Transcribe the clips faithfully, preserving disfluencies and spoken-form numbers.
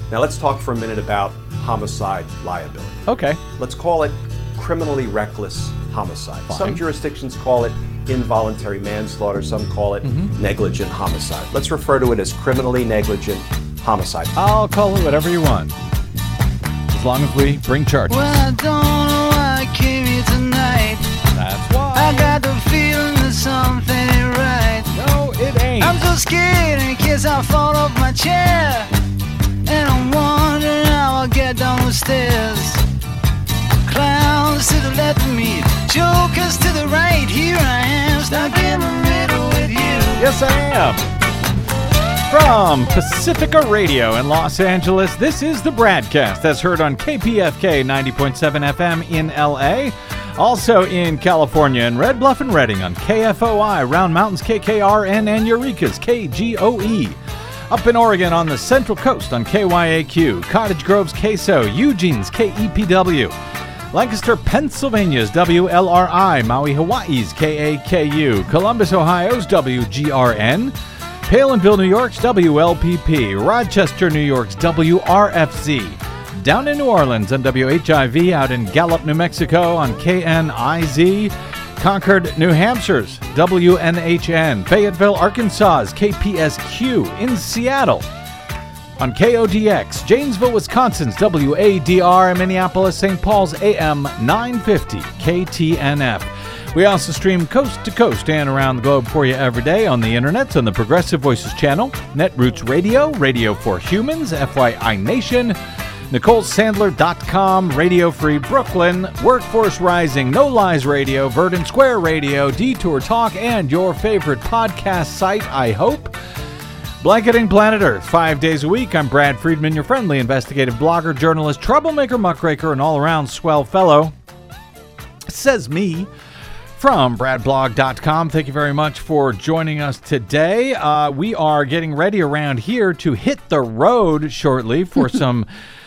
Now let's talk for a minute about homicide liability. Okay. Let's call it criminally reckless homicide. Fine. Some jurisdictions call it involuntary manslaughter, some call it mm-hmm. negligent homicide. Let's refer to it as criminally negligent homicide. I'll call it whatever you want, as long as we bring charges. Well, I don't know why I came here tonight. That's why. I got the feeling that something ain't right. No, it ain't. I'm so scared in case I fall off my chair. And I'm wondering how I'll get down the stairs. Clowns to the left of me, jokers to the right. Here I am, stuck in the middle with you. Yes, I am. From Pacifica Radio in Los Angeles, this is the Bradcast, that's heard on K P F K ninety point seven F M in L A. Also in California and Red Bluff and Redding on K F O I, Round Mountains K K R N, and Eureka's K G O E. Up in Oregon on the Central Coast on K Y A Q, Cottage Grove's K S O, Eugene's K E P W. Lancaster, Pennsylvania's W L R I, Maui, Hawaii's K A K U, Columbus, Ohio's W G R N, Palinville, New York's W L P P, Rochester, New York's W R F Z, down in New Orleans on W H I V, out in Gallup, New Mexico on K N I Z, Concord, New Hampshire's W N H N, Fayetteville, Arkansas's K P S Q, in Seattle on K O D X, Janesville, Wisconsin's W A D R, and Minneapolis, Saint Paul's A M nine fifty K T N F. We also stream coast to coast and around the globe for you every day on the internet, on the Progressive Voices channel, Netroots Radio, Radio for Humans, F Y I Nation, Nicole Sandler dot com, Radio Free Brooklyn, Workforce Rising, No Lies Radio, Verdant Square Radio, Detour Talk, and your favorite podcast site, I hope, Blanketing Planet Earth, five days a week. I'm Brad Friedman, your friendly investigative blogger, journalist, troublemaker, muckraker, and all-around swell fellow. Says me from Brad Blog dot com. Thank you very much for joining us today. Uh, we are getting ready around here to hit the road shortly for some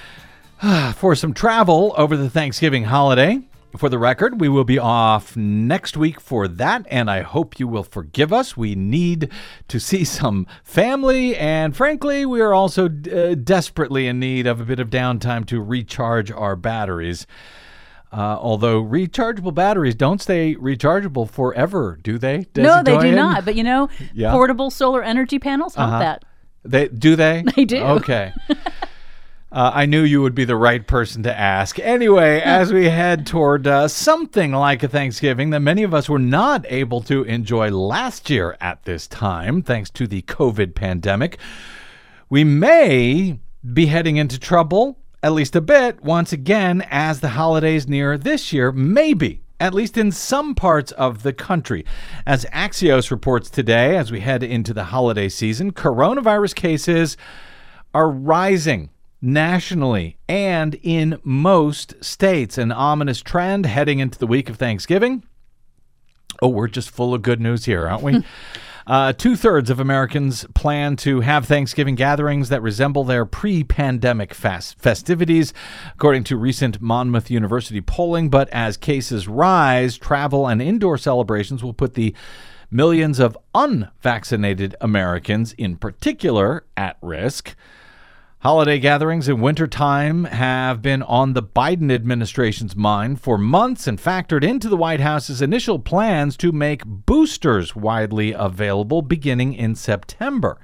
for some travel over the Thanksgiving holiday. For the record, we will be off next week for that, and I hope you will forgive us. We need to see some family, and frankly, we are also uh, desperately in need of a bit of downtime to recharge our batteries. Uh, although rechargeable batteries don't stay rechargeable forever, do they? No, they do not. But, you know, yeah. portable solar energy panels help uh-huh. that. They do they? They do. Okay. Uh, I knew you would be the right person to ask. Anyway, as we head toward uh, something like a Thanksgiving that many of us were not able to enjoy last year at this time, thanks to the COVID pandemic, we may be heading into trouble, at least a bit, once again, as the holidays near this year, maybe, at least in some parts of the country. As Axios reports today, as we head into the holiday season, coronavirus cases are rising nationally and in most states. An ominous trend heading into the week of Thanksgiving. Oh, we're just full of good news here, aren't we? uh, two-thirds of Americans plan to have Thanksgiving gatherings that resemble their pre-pandemic fast festivities, according to recent Monmouth University polling. But as cases rise, travel and indoor celebrations will put the millions of unvaccinated Americans in particular at risk. Holiday gatherings in wintertime have been on the Biden administration's mind for months and factored into the White House's initial plans to make boosters widely available beginning in September.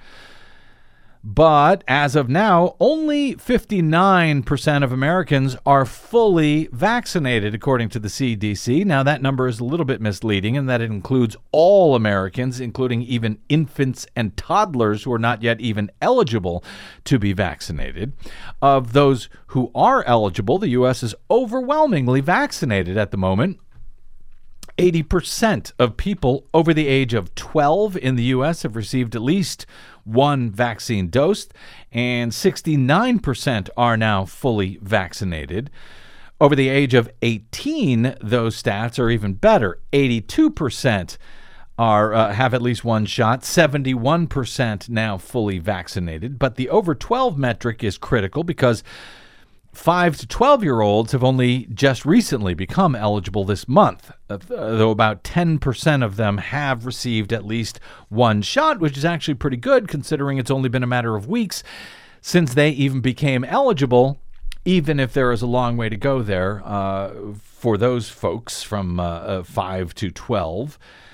But as of now, only fifty-nine percent of Americans are fully vaccinated, according to the C D C. Now, that number is a little bit misleading in that it includes all Americans, including even infants and toddlers who are not yet even eligible to be vaccinated. Of those who are eligible, the U S is overwhelmingly vaccinated at the moment. eighty percent of people over the age of twelve in the U S have received at least one vaccine dose, and sixty-nine percent are now fully vaccinated. Over the age of eighteen, those stats are even better. eighty-two percent are uh, have at least one shot, seventy-one percent now fully vaccinated. But the over twelve metric is critical because five to twelve-year-olds have only just recently become eligible this month, though about ten percent of them have received at least one shot, which is actually pretty good considering it's only been a matter of weeks since they even became eligible, even if there is a long way to go there uh, for those folks from uh, uh, five to twelve.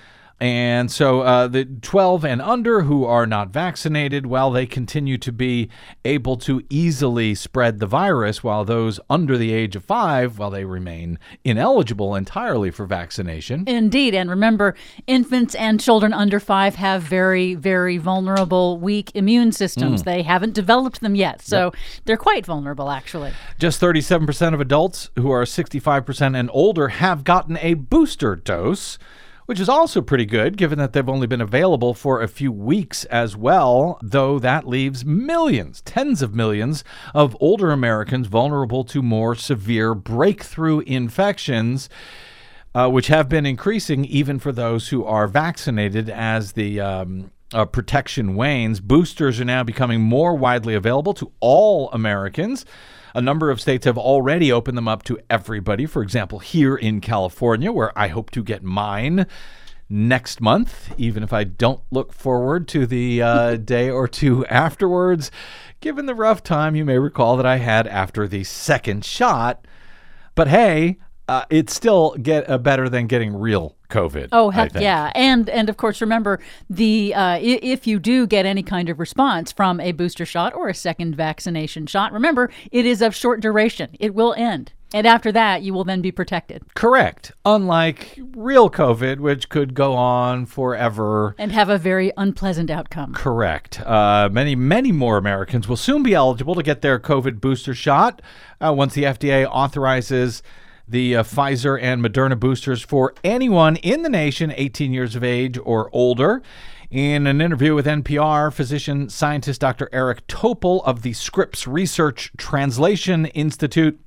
And so uh, the twelve and under who are not vaccinated, well, they continue to be able to easily spread the virus, while those under the age of five, well, they remain ineligible entirely for vaccination. Indeed. And remember, infants and children under five have very, very vulnerable, weak immune systems. Mm. They haven't developed them yet. So yep. they're quite vulnerable, actually. Just thirty-seven percent of adults who are sixty-five percent and older have gotten a booster dose, which is also pretty good, given that they've only been available for a few weeks as well, though that leaves millions, tens of millions of older Americans vulnerable to more severe breakthrough infections, uh, which have been increasing even for those who are vaccinated as the um, uh, protection wanes. Boosters are now becoming more widely available to all Americans. A number of states have already opened them up to everybody. For example, here in California, where I hope to get mine next month, even if I don't look forward to the uh, day or two afterwards. Given the rough time you may recall that I had after the second shot. But hey, uh, it's still get uh, better than getting real COVID. Oh, heck yeah. And, and of course, remember, the uh, if you do get any kind of response from a booster shot or a second vaccination shot, remember, it is of short duration. It will end. And after that, you will then be protected. Correct. Unlike real COVID, which could go on forever. And have a very unpleasant outcome. Correct. Uh, many, many more Americans will soon be eligible to get their COVID booster shot uh, once the F D A authorizes the uh, Pfizer and Moderna boosters for anyone in the nation eighteen years of age or older. In an interview with N P R, physician scientist Doctor Eric Topol of the Scripps Research Translation Institute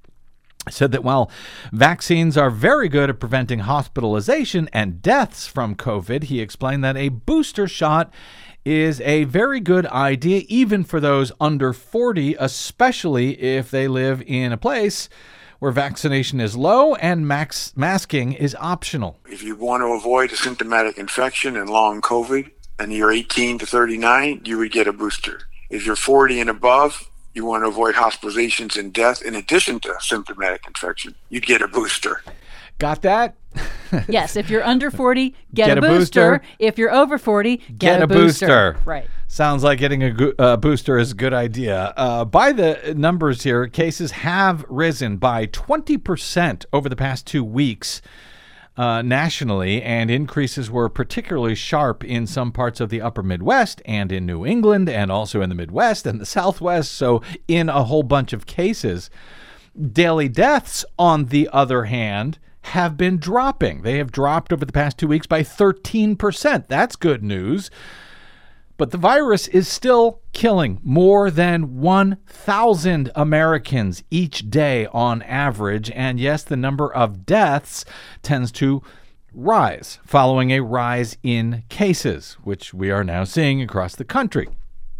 said that while vaccines are very good at preventing hospitalization and deaths from COVID, he explained that a booster shot is a very good idea even for those under forty, especially if they live in a place where vaccination is low and max masking is optional. If you want to avoid a symptomatic infection and long COVID, and you're eighteen to thirty-nine, you would get a booster. If you're forty and above, you want to avoid hospitalizations and death in addition to symptomatic infection, you'd get a booster. Got that? Yes, if you're under forty, get, get a, booster. a booster. If you're over forty, get, get a, a booster. booster. Right. Sounds like getting a go- uh, booster is a good idea. Uh, by the numbers here, cases have risen by twenty percent over the past two weeks uh, nationally, and increases were particularly sharp in some parts of the upper Midwest and in New England and also in the Midwest and the Southwest, so in a whole bunch of cases. Daily deaths, on the other hand, have been dropping. They have dropped over the past two weeks by thirteen percent. That's good news. But the virus is still killing more than one thousand Americans each day on average. And yes, the number of deaths tends to rise following a rise in cases, which we are now seeing across the country.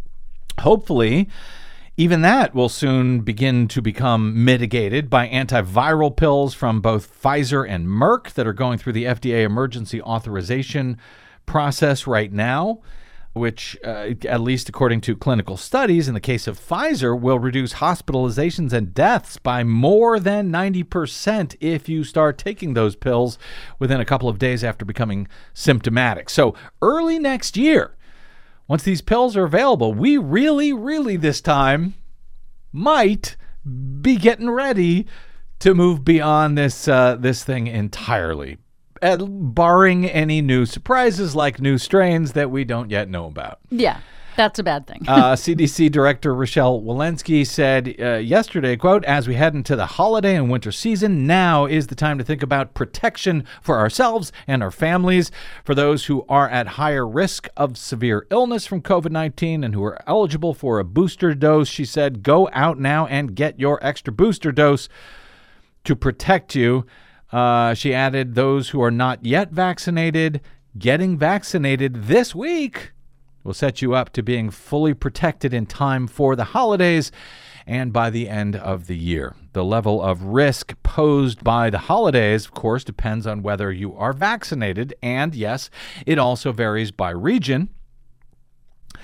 Hopefully, even that will soon begin to become mitigated by antiviral pills from both Pfizer and Merck that are going through the F D A emergency authorization process right now, which, uh, at least according to clinical studies, in the case of Pfizer, will reduce hospitalizations and deaths by more than ninety percent if you start taking those pills within a couple of days after becoming symptomatic. So early next year, once these pills are available, we really, really this time might be getting ready to move beyond this uh, this thing entirely, uh, barring any new surprises like new strains that we don't yet know about. Yeah, that's a bad thing. uh, C D C Director Rochelle Walensky said uh, yesterday, quote, "As we head into the holiday and winter season, now is the time to think about protection for ourselves and our families. For those who are at higher risk of severe illness from COVID nineteen and who are eligible for a booster dose," she said, "go out now and get your extra booster dose to protect you." Uh, she added, those who are not yet vaccinated, getting vaccinated this week will set you up to being fully protected in time for the holidays and by the end of the year. The level of risk posed by the holidays, of course, depends on whether you are vaccinated, and yes, it also varies by region.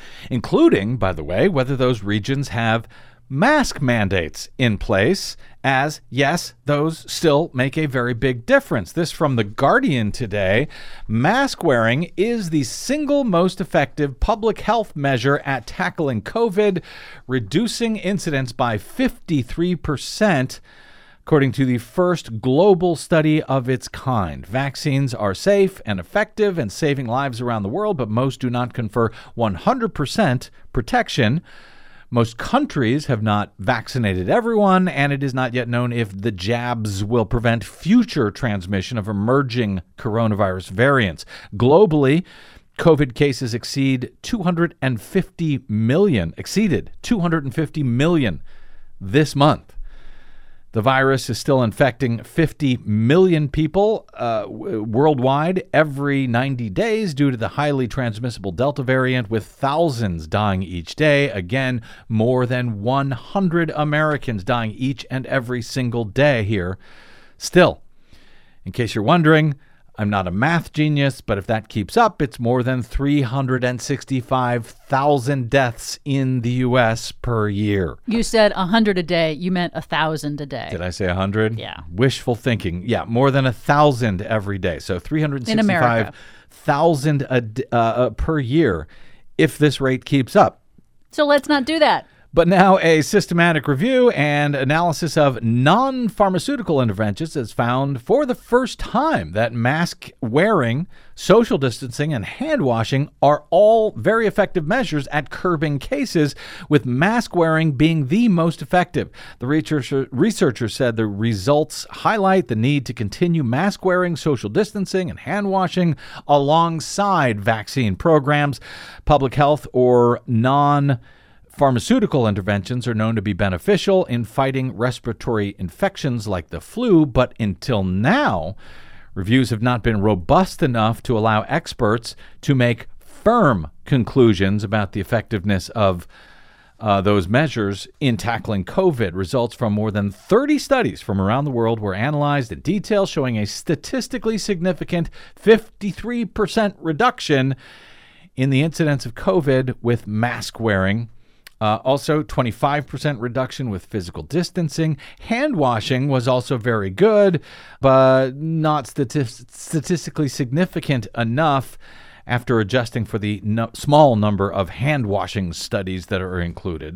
including, by the way, whether those regions have mask mandates in place, as, yes, those still make a very big difference. This from The Guardian today. Mask wearing is the single most effective public health measure at tackling COVID, reducing incidence by fifty-three percent, according to the first global study of its kind. Vaccines are safe and effective and saving lives around the world, but most do not confer one hundred percent protection. Most countries have not vaccinated everyone, and it is not yet known if the jabs will prevent future transmission of emerging coronavirus variants. Globally, COVID cases exceed two hundred fifty million, exceeded two hundred fifty million this month. The virus is still infecting fifty million people uh, w- worldwide every ninety days due to the highly transmissible Delta variant, with thousands dying each day. Again, more than one hundred Americans dying each and every single day here. Still, in case you're wondering, I'm not a math genius, but if that keeps up, it's more than three hundred sixty-five thousand deaths in the U S per year. You said one hundred a day. You meant one thousand a day. Did I say one hundred? Yeah. Wishful thinking. Yeah, more than one thousand every day. So three hundred sixty-five thousand a d- uh, uh, per year if this rate keeps up. So let's not do that. But now a systematic review and analysis of non-pharmaceutical interventions has found for the first time that mask wearing, social distancing, and hand washing are all very effective measures at curbing cases, with mask wearing being the most effective. The researcher, researchers said the results highlight the need to continue mask wearing, social distancing, and hand washing alongside vaccine programs. Public health or non Pharmaceutical interventions are known to be beneficial in fighting respiratory infections like the flu, but until now, reviews have not been robust enough to allow experts to make firm conclusions about the effectiveness of uh, those measures in tackling COVID. Results from more than thirty studies from around the world were analyzed in detail, showing a statistically significant fifty-three percent reduction in the incidence of COVID with mask wearing. Uh, also, twenty-five percent reduction with physical distancing. Hand washing was also very good, but not stati- statistically significant enough after adjusting for the no- small number of hand washing studies that are included.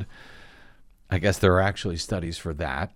I guess there are actually studies for that.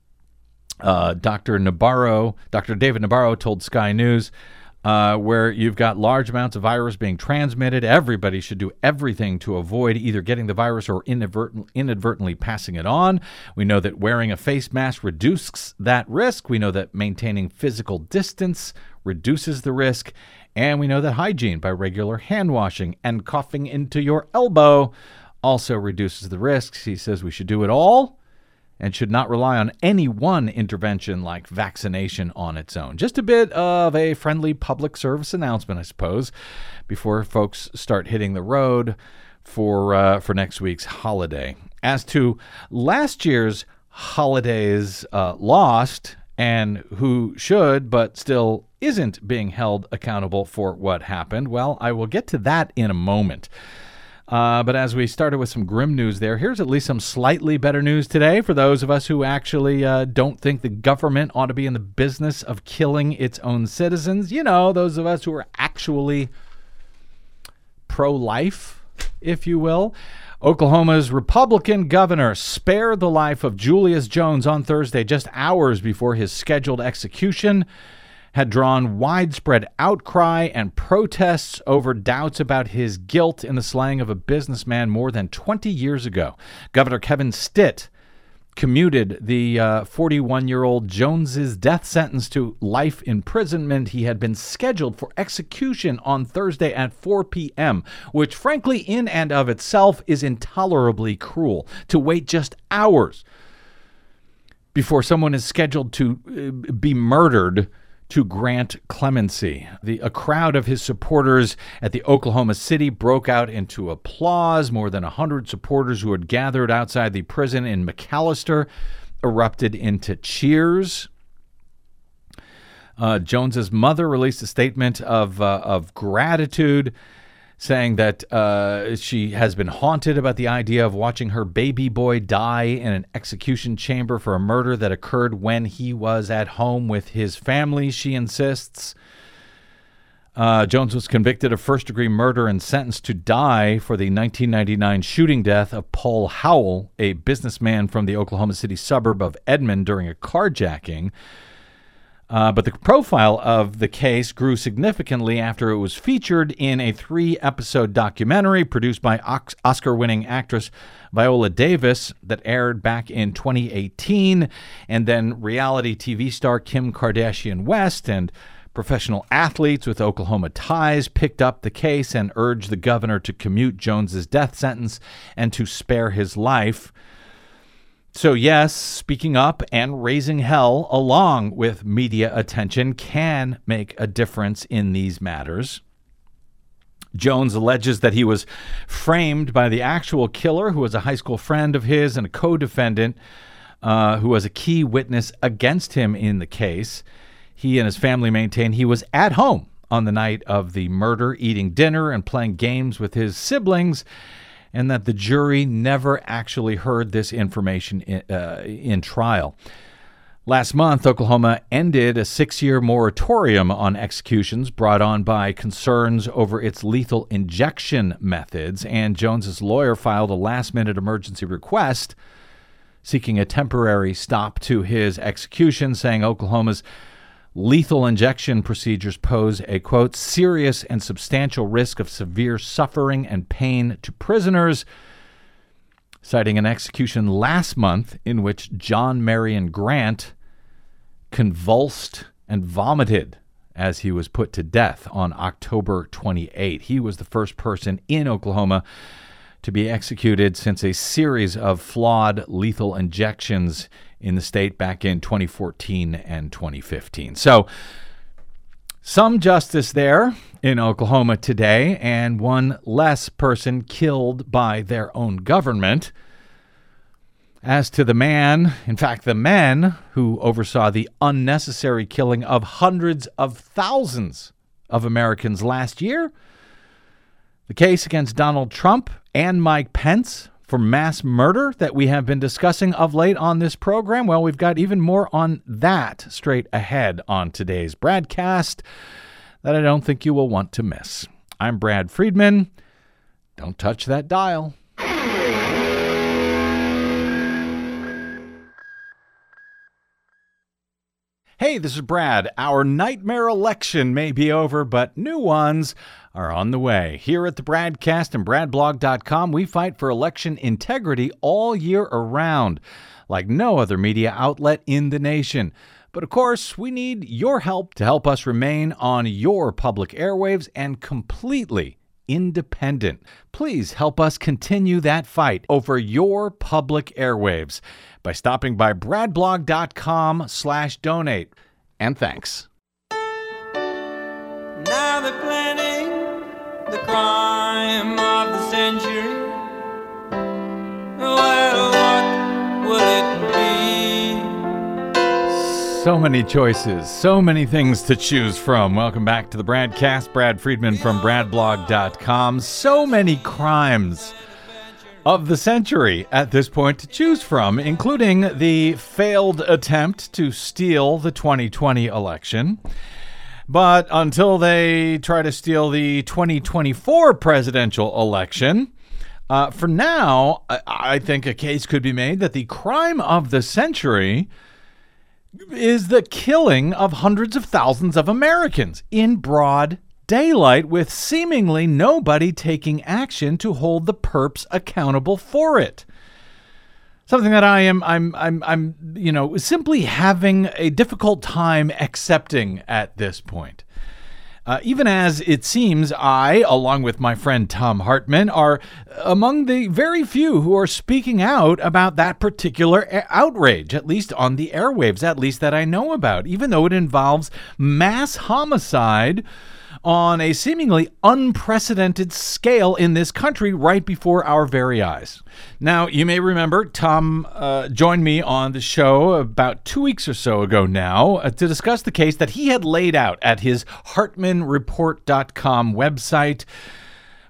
Uh, Doctor Nabarro, Doctor David Nabarro told Sky News, Uh, where you've got large amounts of virus being transmitted, everybody should do everything to avoid either getting the virus or inadvertent, inadvertently passing it on. We know that wearing a face mask reduces that risk. We know that maintaining physical distance reduces the risk. And we know that hygiene by regular hand washing and coughing into your elbow also reduces the risks. He says we should do it all and should not rely on any one intervention like vaccination on its own. Just a bit of a friendly public service announcement, I suppose, before folks start hitting the road for uh, for next week's holiday. As to last year's holidays uh, lost and who should but still isn't being held accountable for what happened, well, I will get to that in a moment. Uh, but as we started with some grim news there, here's at least some slightly better news today for those of us who actually uh, don't think the government ought to be in the business of killing its own citizens. You know, those of us who are actually pro-life, if you will. Oklahoma's Republican governor spared the life of Julius Jones on Thursday, just hours before his scheduled execution, had drawn widespread outcry and protests over doubts about his guilt in the slaying of a businessman more than twenty years ago. Governor Kevin Stitt commuted the uh, forty-one-year-old Jones's death sentence to life imprisonment. He had been scheduled for execution on Thursday at four p.m., which frankly in and of itself is intolerably cruel. To wait just hours before someone is scheduled to uh, be murdered to grant clemency. The, a crowd of his supporters at the Oklahoma City broke out into applause. More than one hundred supporters who had gathered outside the prison in McAlester erupted into cheers. Uh, Jones's mother released a statement of uh, of gratitude, saying that uh, she has been haunted about the idea of watching her baby boy die in an execution chamber for a murder that occurred when he was at home with his family, she insists. Uh, Jones was convicted of first-degree murder and sentenced to die for the nineteen ninety-nine shooting death of Paul Howell, a businessman from the Oklahoma City suburb of Edmond, during a carjacking. Uh, but the profile of the case grew significantly after it was featured in a three-episode documentary produced by Oscar-winning actress Viola Davis that aired back in twenty eighteen, and then reality T V star Kim Kardashian West and professional athletes with Oklahoma ties picked up the case and urged the governor to commute Jones's death sentence and to spare his life. So yes, speaking up and raising hell along with media attention can make a difference in these matters. Jones alleges that he was framed by the actual killer, who was a high school friend of his and a co-defendant uh, who was a key witness against him in the case. He and his family maintain he was at home on the night of the murder, eating dinner and playing games with his siblings, and that the jury never actually heard this information in, uh, in trial. Last month, Oklahoma ended a six-year moratorium on executions brought on by concerns over its lethal injection methods, and Jones's lawyer filed a last-minute emergency request seeking a temporary stop to his execution, saying Oklahoma's lethal injection procedures pose a, quote, serious and substantial risk of severe suffering and pain to prisoners, citing an execution last month in which John Marion Grant convulsed and vomited as he was put to death on October twenty-eighth. He was the first person in Oklahoma to be executed since a series of flawed lethal injections in the state back in twenty fourteen and twenty fifteen. So some justice there in Oklahoma today, and one less person killed by their own government. As to the man, in fact, the men who oversaw the unnecessary killing of hundreds of thousands of Americans last year, the case against Donald Trump and Mike Pence for mass murder that we have been discussing of late on this program, well, we've got even more on that straight ahead on today's broadcast that I don't think you will want to miss. I'm Brad Friedman. Don't touch that dial. Hey, this is Brad. Our nightmare election may be over, but new ones are on the way. Here at the Bradcast and brad blog dot com, we fight for election integrity all year around, like no other media outlet in the nation. But of course, we need your help to help us remain on your public airwaves and completely independent. Please help us continue that fight over your public airwaves by stopping by brad blog dot com slash donate. And thanks. Now they're planning the crime of the century. Well, what will it be? So many choices, so many things to choose from. Welcome back to the Bradcast. Brad Friedman from brad blog dot com. So many crimes of the century at this point to choose from, including the failed attempt to steal the twenty twenty election. But until they try to steal the twenty twenty-four presidential election, uh, for now, I, I think a case could be made that the crime of the century is the killing of hundreds of thousands of Americans in broad daylight, with seemingly nobody taking action to hold the perps accountable for it. Something that I am, I'm, I'm, I'm, you know, simply having a difficult time accepting at this point. Uh, even as it seems I, along with my friend Thom Hartmann, are among the very few who are speaking out about that particular a- outrage, at least on the airwaves, at least that I know about, even though it involves mass homicide on a seemingly unprecedented scale in this country right before our very eyes. Now, you may remember Thom uh, joined me on the show about two weeks or so ago now uh, to discuss the case that he had laid out at his hartman report dot com website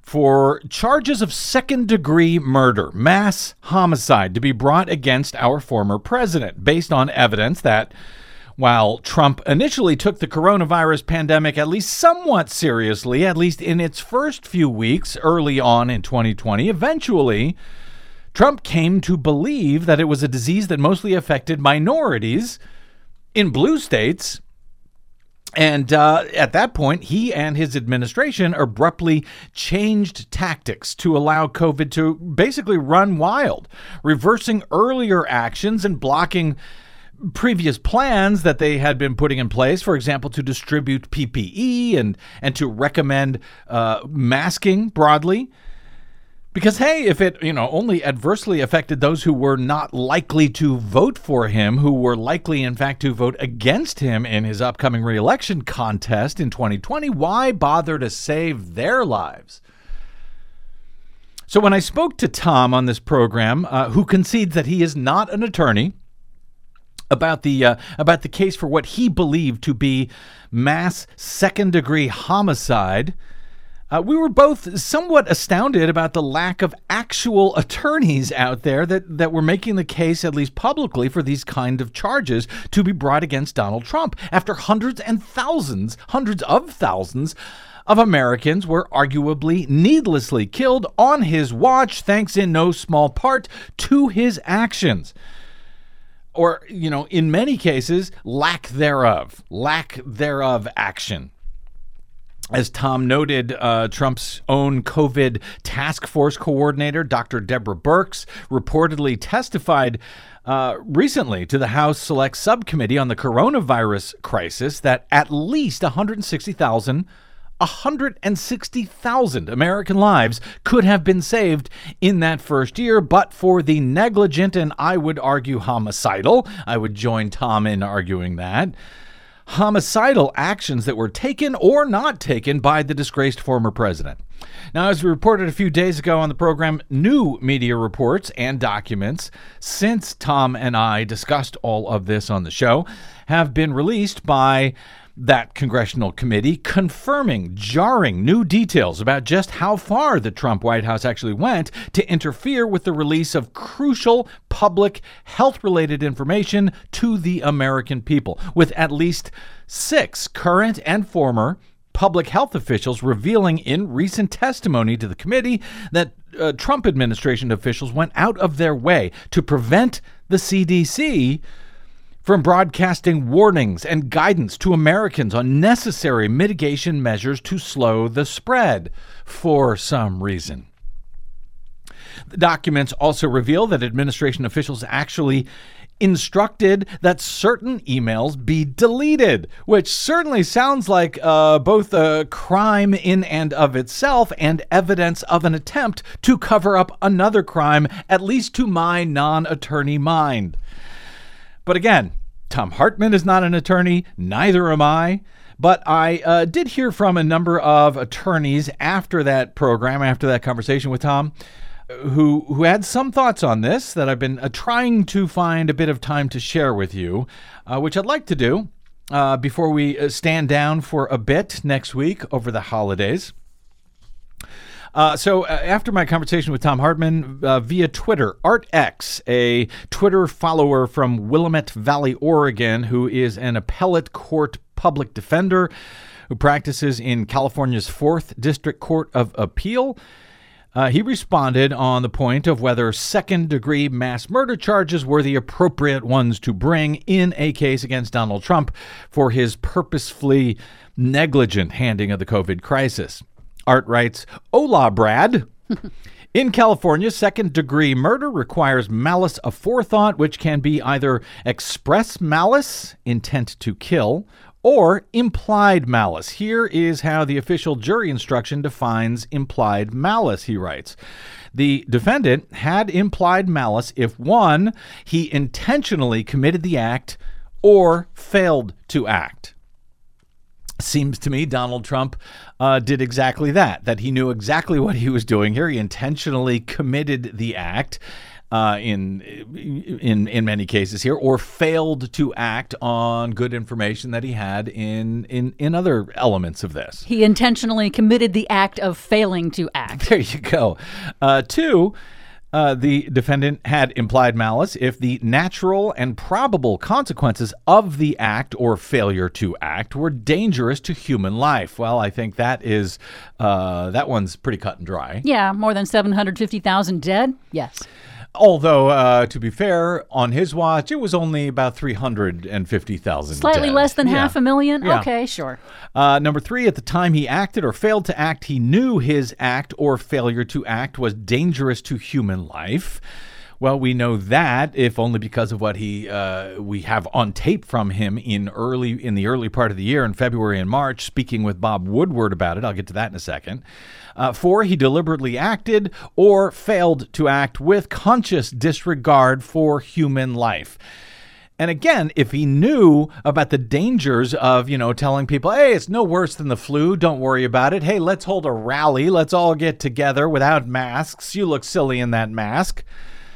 for charges of second-degree murder, mass homicide, to be brought against our former president, based on evidence that while Trump initially took the coronavirus pandemic at least somewhat seriously, at least in its first few weeks early on in twenty twenty, eventually Trump came to believe that it was a disease that mostly affected minorities in blue states. And uh, at that point, he and his administration abruptly changed tactics to allow COVID to basically run wild, reversing earlier actions and blocking previous plans that they had been putting in place, for example, to distribute P P E and, and to recommend uh, masking broadly. Because, hey, if it, you know, only adversely affected those who were not likely to vote for him, who were likely, in fact, to vote against him in his upcoming re-election contest in twenty twenty, why bother to save their lives? So when I spoke to Tom on this program, uh, who concedes that he is not an attorney, about the uh, about the case for what he believed to be mass second-degree homicide, uh, we were both somewhat astounded about the lack of actual attorneys out there that, that were making the case, at least publicly, for these kind of charges to be brought against Donald Trump after hundreds and thousands, hundreds of thousands of Americans were arguably needlessly killed on his watch, thanks in no small part to his actions. Or, you know, in many cases, lack thereof, lack thereof action. As Tom noted, uh, Trump's own COVID task force coordinator, Doctor Deborah Birx, reportedly testified uh, recently to the House Select Subcommittee on the coronavirus crisis that at least one hundred sixty thousand one hundred sixty thousand American lives could have been saved in that first year, but for the negligent and I would argue homicidal, I would join Tom in arguing that, homicidal actions that were taken or not taken by the disgraced former president. Now, as we reported a few days ago on the program, new media reports and documents since Tom and I discussed all of this on the show have been released by that congressional committee, confirming jarring new details about just how far the Trump White House actually went to interfere with the release of crucial public health-related information to the American people, with at least six current and former public health officials revealing in recent testimony to the committee that uh, Trump administration officials went out of their way to prevent the C D C from broadcasting warnings and guidance to Americans on necessary mitigation measures to slow the spread for some reason. The documents also reveal that administration officials actually instructed that certain emails be deleted, which certainly sounds like uh, both a crime in and of itself and evidence of an attempt to cover up another crime, at least to my non-attorney mind. But again, Thom Hartmann is not an attorney, neither am I. But I uh, did hear from a number of attorneys after that program, after that conversation with Tom, who who had some thoughts on this that I've been uh, trying to find a bit of time to share with you, uh, which I'd like to do uh, before we uh, stand down for a bit next week over the holidays. Uh, so uh, after my conversation with Thom Hartmann uh, via Twitter, ArtX, a Twitter follower from Willamette Valley, Oregon, who is an appellate court public defender who practices in California's fourth District Court of Appeal, uh, he responded on the point of whether second-degree mass murder charges were the appropriate ones to bring in a case against Donald Trump for his purposefully negligent handling of the COVID crisis. Art writes, "Hola, Brad. In California, second-degree murder requires malice aforethought, which can be either express malice, intent to kill, or implied malice. Here is how the official jury instruction defines implied malice," he writes. The defendant had implied malice if, one, he intentionally committed the act or failed to act. Seems to me Donald Trump uh, did exactly that, that he knew exactly what he was doing here. He intentionally committed the act. uh, in in in many cases here, or failed to act on good information that he had in in in other elements of this. He intentionally committed the act of failing to act. There you go. Uh, two. Uh, the defendant had implied malice if the natural and probable consequences of the act or failure to act were dangerous to human life. Well, I think that is uh, that one's pretty cut and dry. Yeah, more than seven hundred fifty thousand dead? Yes. Although, uh, to be fair, on his watch, it was only about three hundred fifty thousand. Slightly dead. less than Yeah. half a million? Yeah. Okay, sure. Uh, number three, at the time he acted or failed to act, he knew his act or failure to act was dangerous to human life. Well, we know that, if only because of what he uh, we have on tape from him in early in the early part of the year, in February and March, speaking with Bob Woodward about it. I'll get to that in a second. Uh, four, he deliberately acted or failed to act with conscious disregard for human life. And again, if he knew about the dangers of, you know, telling people, hey, it's no worse than the flu, don't worry about it. Hey, let's hold a rally. Let's all get together without masks. You look silly in that mask.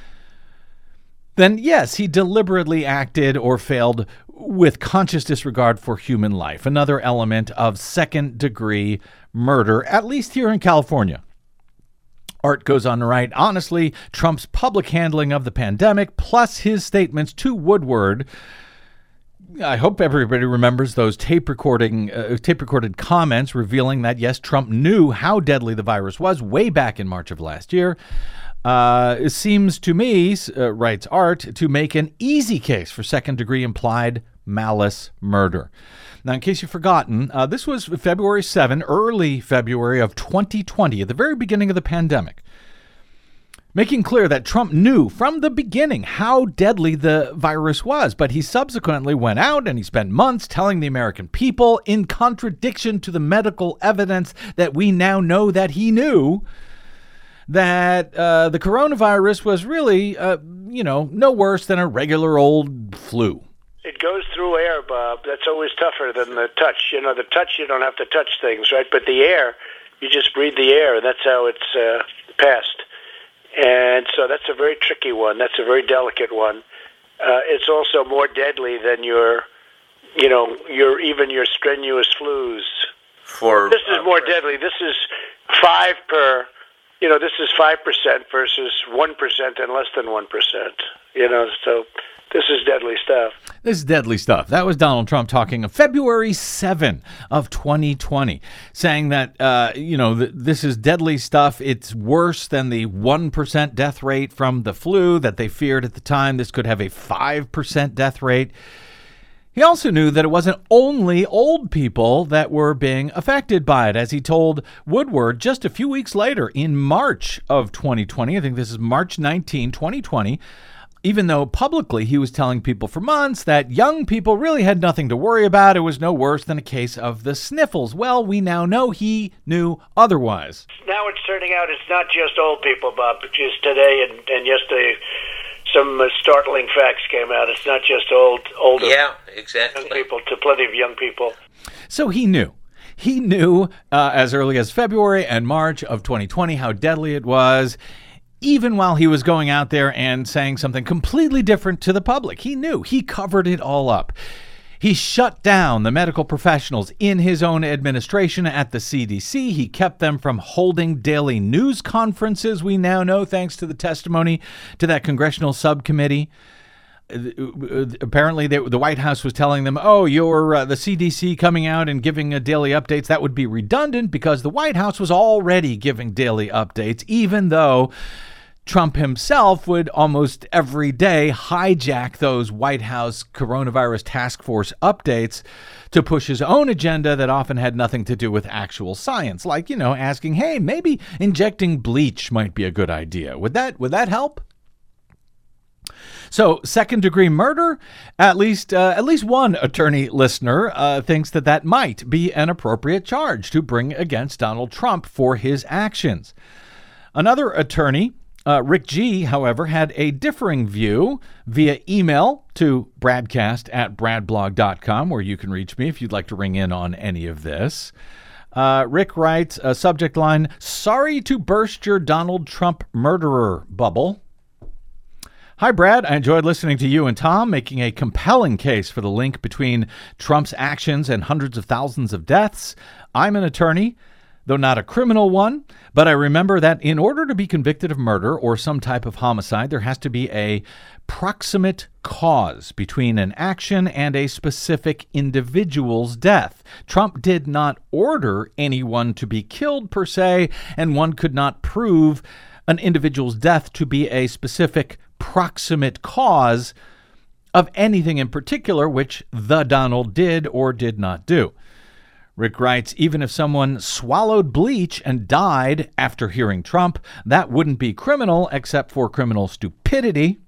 Then yes, he deliberately acted or failed with conscious disregard for human life. Another element of second-degree murder, at least here in California. Art goes on to write, honestly, Trump's public handling of the pandemic, plus his statements to Woodward, I hope everybody remembers those tape recording, uh, tape recorded comments revealing that, yes, Trump knew how deadly the virus was way back in March of last year. Uh, it seems to me, uh, writes Art, to make an easy case for second-degree implied malice murder. Now, in case you've forgotten, uh, this was February seventh, early February of twenty twenty, at the very beginning of the pandemic, making clear that Trump knew from the beginning how deadly the virus was. But he subsequently went out and he spent months telling the American people, in contradiction to the medical evidence that we now know that he knew, that uh, the coronavirus was really, uh, you know, no worse than a regular old flu. It goes through air, Bob. That's always tougher than the touch. You know, the touch, you don't have to touch things, right? But the air, you just breathe the air, and that's how it's uh, passed. And so that's a very tricky one. That's a very delicate one. Uh, it's also more deadly than your, you know, your even your strenuous flus. For This is uh, more for- deadly. This is five per... You know, this is five percent versus one percent and less than one percent. You know, so this is deadly stuff. This is deadly stuff. That was Donald Trump talking on February seventh of twenty twenty, saying that, uh, you know, th- this is deadly stuff. It's worse than the one percent death rate from the flu that they feared at the time. This could have a five percent death rate. He also knew that it wasn't only old people that were being affected by it, as he told Woodward just a few weeks later in March of twenty twenty. I think this is March nineteenth, twenty twenty. Even though publicly he was telling people for months that young people really had nothing to worry about. It was no worse than a case of the sniffles. Well, we now know he knew otherwise. Now it's turning out it's not just old people, Bob. Just today and, and yesterday, some uh, startling facts came out. It's not just old, older Yeah, exactly. young people, to plenty of young people. So he knew. He knew uh, as early as February and March of twenty twenty how deadly it was, even while he was going out there and saying something completely different to the public. He knew. He covered it all up. He shut down the medical professionals in his own administration at the C D C. He kept them from holding daily news conferences, we now know, thanks to the testimony to that congressional subcommittee. Apparently, they, the White House was telling them, oh, you're uh, the C D C coming out and giving uh, daily updates. That would be redundant because the White House was already giving daily updates, even though Trump himself would almost every day hijack those White House coronavirus task force updates to push his own agenda that often had nothing to do with actual science, like, you know, asking, hey, maybe injecting bleach might be a good idea. Would that would that help? So, second-degree murder, at least uh, at least one attorney listener uh, thinks that that might be an appropriate charge to bring against Donald Trump for his actions. Another attorney, uh, Rick G., however, had a differing view via email to bradcast at bradblog dot com, where you can reach me if you'd like to ring in on any of this. Uh, Rick writes, a subject line, sorry to burst your Donald Trump murderer bubble. Hi, Brad. I enjoyed listening to you and Tom making a compelling case for the link between Trump's actions and hundreds of thousands of deaths. I'm an attorney, though not a criminal one, but I remember that in order to be convicted of murder or some type of homicide, there has to be a proximate cause between an action and a specific individual's death. Trump did not order anyone to be killed per se, and one could not prove an individual's death to be a specific proximate cause of anything in particular, which the Donald did or did not do. Rick writes, even if someone swallowed bleach and died after hearing Trump, that wouldn't be criminal except for criminal stupidity.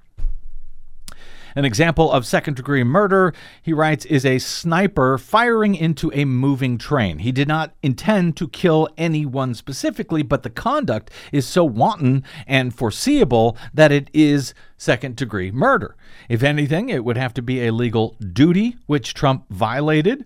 An example of second-degree murder, he writes, is a sniper firing into a moving train. He did not intend to kill anyone specifically, but the conduct is so wanton and foreseeable that it is second-degree murder. If anything, it would have to be a legal duty, which Trump violated.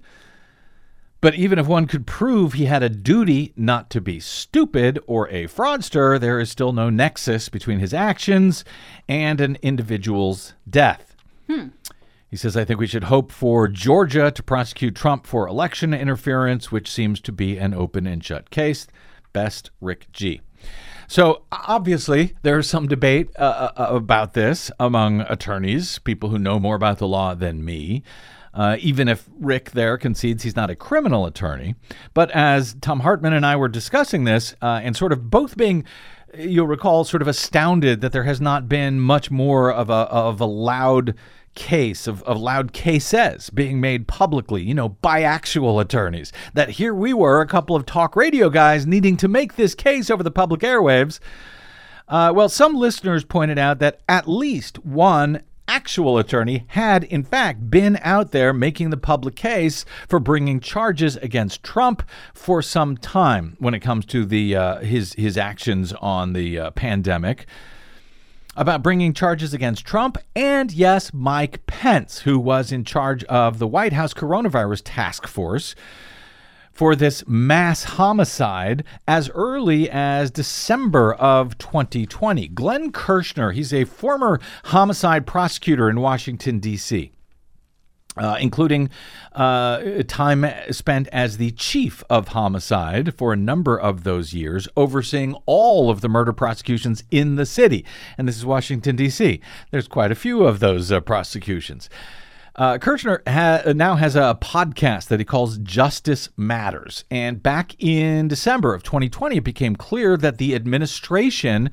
But even if one could prove he had a duty not to be stupid or a fraudster, there is still no nexus between his actions and an individual's death. Hmm. He says, I think we should hope for Georgia to prosecute Trump for election interference, which seems to be an open and shut case. Best, Rick G. So obviously, there's some debate uh, about this among attorneys, people who know more about the law than me. Uh, even if Rick there concedes he's not a criminal attorney. But as Tom Hartman and I were discussing this uh, and sort of both being, you'll recall, sort of astounded that there has not been much more of a of a loud case, of, of loud cases being made publicly, you know, by actual attorneys. That here we were, a couple of talk radio guys needing to make this case over the public airwaves. Uh, well, some listeners pointed out that at least one actual attorney had, in fact, been out there making the public case for bringing charges against Trump for some time when it comes to the uh, his his actions on the uh, pandemic, about bringing charges against Trump and, yes, Mike Pence, who was in charge of the White House coronavirus task force for this mass homicide as early as December of twenty twenty. Glenn Kirshner, he's a former homicide prosecutor in Washington, D C, uh, including uh, time spent as the chief of homicide for a number of those years, overseeing all of the murder prosecutions in the city. And this is Washington, D C. There's quite a few of those uh, prosecutions. Uh, Kirshner ha- now has a podcast that he calls Justice Matters. And back in December of twenty twenty, it became clear that the administration,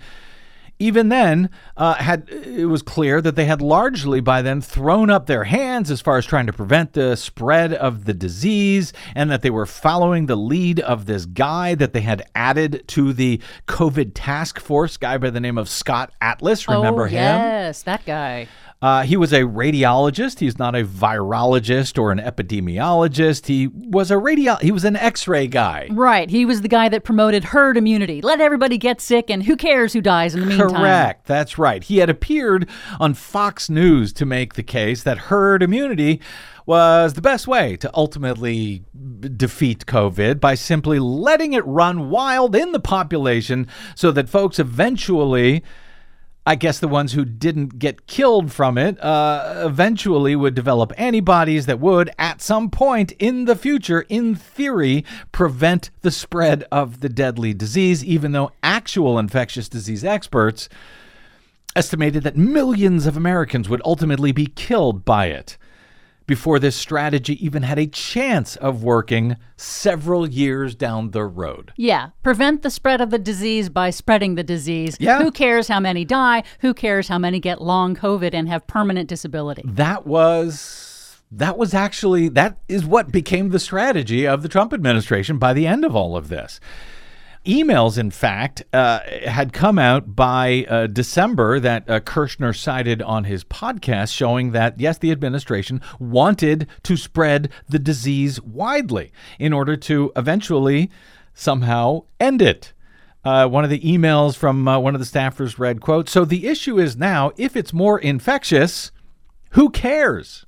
even then, uh, had it was clear that they had largely by then thrown up their hands as far as trying to prevent the spread of the disease, and that they were following the lead of this guy that they had added to the COVID task force, guy by the name of Scott Atlas. Remember oh, him? Yes, that guy. Uh, he was a radiologist. He's not a virologist or an epidemiologist. He was a radio. He was an X-ray guy. Right. He was the guy that promoted herd immunity. Let everybody get sick, and who cares who dies in the meantime? Correct. That's right. He had appeared on Fox News to make the case that herd immunity was the best way to ultimately defeat COVID by simply letting it run wild in the population so that folks eventually, I guess the ones who didn't get killed from it, uh, eventually would develop antibodies that would, at some point in the future, in theory, prevent the spread of the deadly disease, even though actual infectious disease experts estimated that millions of Americans would ultimately be killed by it before this strategy even had a chance of working several years down the road. Yeah, prevent the spread of the disease by spreading the disease. Yeah. Who cares how many die? Who cares how many get long COVID and have permanent disability? That was that was actually, that is what became the strategy of the Trump administration by the end of all of this. Emails, in fact, uh, had come out by uh, December that uh, Kirshner cited on his podcast showing that, yes, the administration wanted to spread the disease widely in order to eventually somehow end it. Uh, one of the emails from uh, one of the staffers read, quote, "So the issue is now, if it's more infectious, who cares?"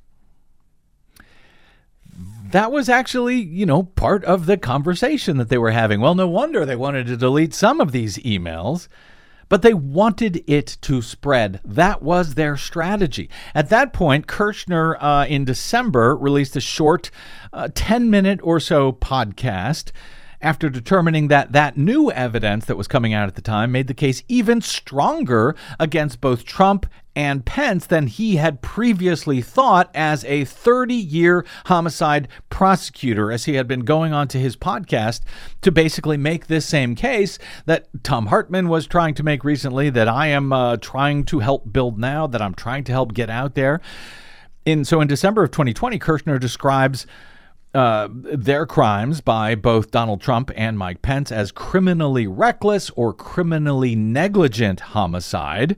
That was actually, you know, part of the conversation that they were having. Well, no wonder they wanted to delete some of these emails. but they wanted it to spread. That was their strategy. At that point, Kirshner uh, in December released a short uh, ten minute or so podcast after determining that that new evidence that was coming out at the time made the case even stronger against both Trump and Pence than he had previously thought as a thirty-year homicide prosecutor, as he had been going on to his podcast to basically make this same case that Thom Hartmann was trying to make recently, that I am uh, trying to help build now, that I'm trying to help get out there. In, so in December of twenty twenty, Kirshner describes Uh, their crimes by both Donald Trump and Mike Pence as criminally reckless or criminally negligent homicide,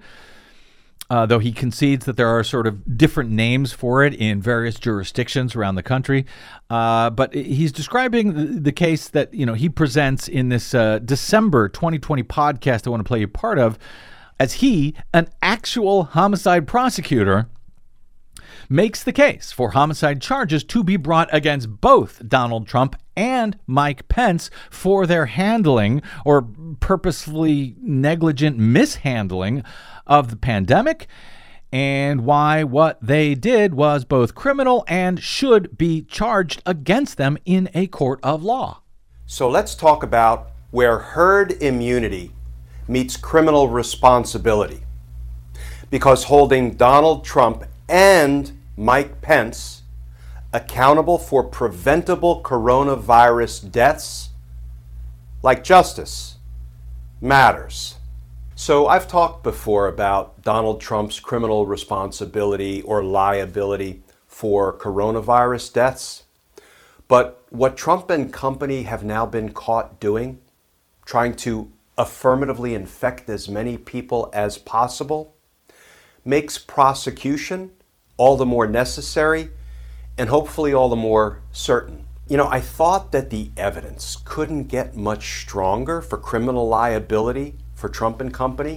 uh, though he concedes that there are sort of different names for it in various jurisdictions around the country. Uh, but he's describing the case that, you know, he presents in this uh, December twenty twenty podcast I want to play you part of, as he, an actual homicide prosecutor, makes the case for homicide charges to be brought against both Donald Trump and Mike Pence for their handling or purposefully negligent mishandling of the pandemic, and why what they did was both criminal and should be charged against them in a court of law. So let's talk about where herd immunity meets criminal responsibility. Because holding Donald Trump and Mike Pence accountable for preventable coronavirus deaths, like justice, matters. So I've talked before about Donald Trump's criminal responsibility or liability for coronavirus deaths. But what Trump and company have now been caught doing, trying to affirmatively infect as many people as possible, makes prosecution all the more necessary and hopefully all the more certain. You know, I thought that the evidence couldn't get much stronger for criminal liability for Trump and company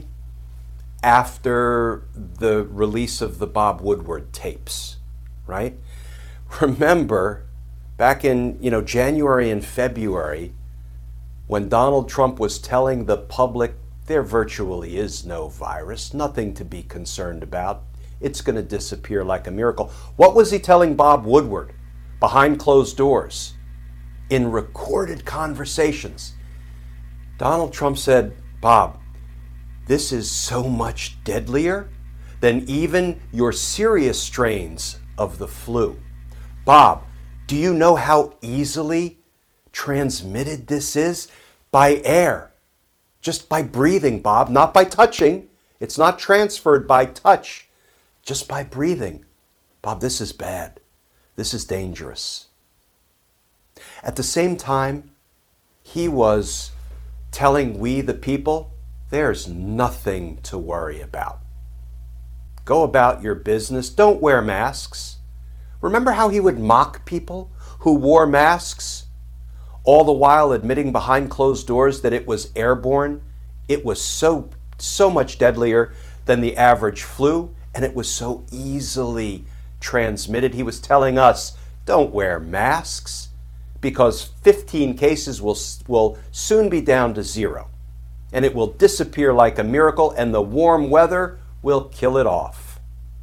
after the release of the Bob Woodward tapes, right? Remember, back in, you know, January and February, when Donald Trump was telling the public there virtually is no virus, nothing to be concerned about, it's going to disappear like a miracle. What was he telling Bob Woodward behind closed doors in recorded conversations? Donald Trump said, Bob, this is so much deadlier than even your serious strains of the flu. Bob, do you know how easily transmitted this is? By air. Just by breathing, Bob, not by touching. It's not transferred by touch. Just by breathing. Bob, this is bad. This is dangerous. At the same time, he was telling we the people, there's nothing to worry about. Go about your business. Don't wear masks. Remember how he would mock people who wore masks, all the while admitting behind closed doors that it was airborne? It was so, so much deadlier than the average flu, and it was so easily transmitted. He was telling us, don't wear masks because fifteen cases will, will soon be down to zero, and it will disappear like a miracle, and the warm weather will kill it off.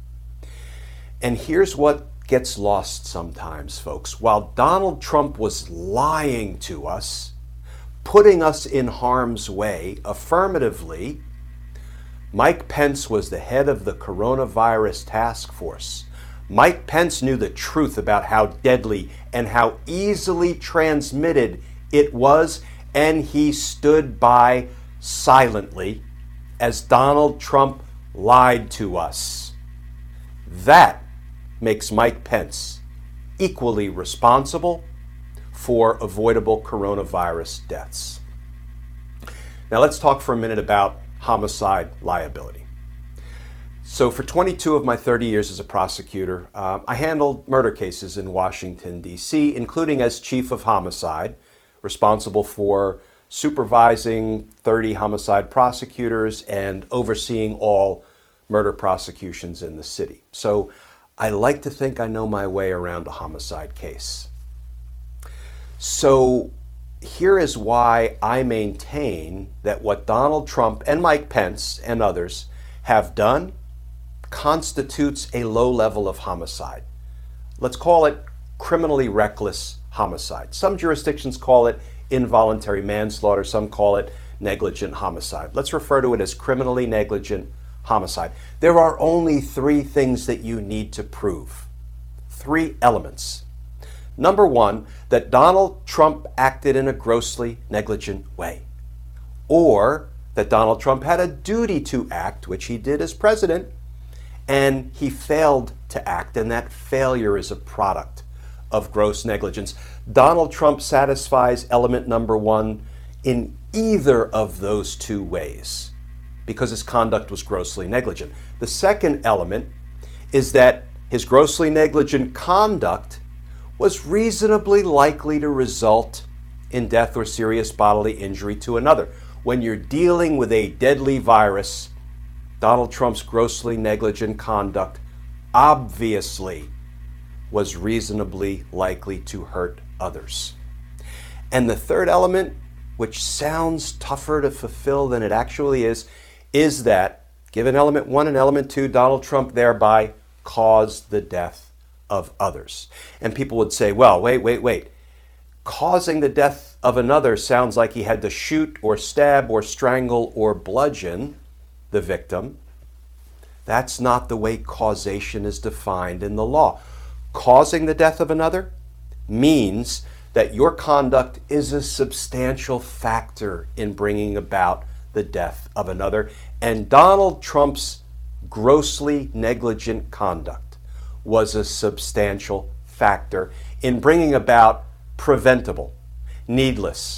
And here's what gets lost sometimes, folks. While Donald Trump was lying to us, putting us in harm's way affirmatively, Mike Pence was the head of the coronavirus task force. Mike Pence knew the truth about how deadly and how easily transmitted it was, and he stood by silently as Donald Trump lied to us. That makes Mike Pence equally responsible for avoidable coronavirus deaths. Now let's talk for a minute about homicide liability. So for twenty-two of my thirty years as a prosecutor, uh, I handled murder cases in Washington, D C, including as chief of homicide, responsible for supervising thirty homicide prosecutors and overseeing all murder prosecutions in the city. So I like to think I know my way around a homicide case. So here is why I maintain that what Donald Trump and Mike Pence and others have done constitutes a low level of homicide. Let's call it criminally reckless homicide. Some jurisdictions call it involuntary manslaughter, some call it negligent homicide. Let's refer to it as criminally negligent homicide. There are only three things that you need to prove. Three elements. Number one, that Donald Trump acted in a grossly negligent way, or that Donald Trump had a duty to act, which he did as president, and he failed to act, and that failure is a product of gross negligence. Donald Trump satisfies element number one in either of those two ways because his conduct was grossly negligent. The second element is that his grossly negligent conduct was reasonably likely to result in death or serious bodily injury to another. When you're dealing with a deadly virus, Donald Trump's grossly negligent conduct obviously was reasonably likely to hurt others. And the third element, which sounds tougher to fulfill than it actually is, is that, given element one and element two, Donald Trump thereby caused the death of others. And people would say, well, wait, wait, wait. Causing the death of another sounds like he had to shoot or stab or strangle or bludgeon the victim. That's not the way causation is defined in the law. Causing the death of another means that your conduct is a substantial factor in bringing about the death of another. And Donald Trump's grossly negligent conduct was a substantial factor in bringing about preventable, needless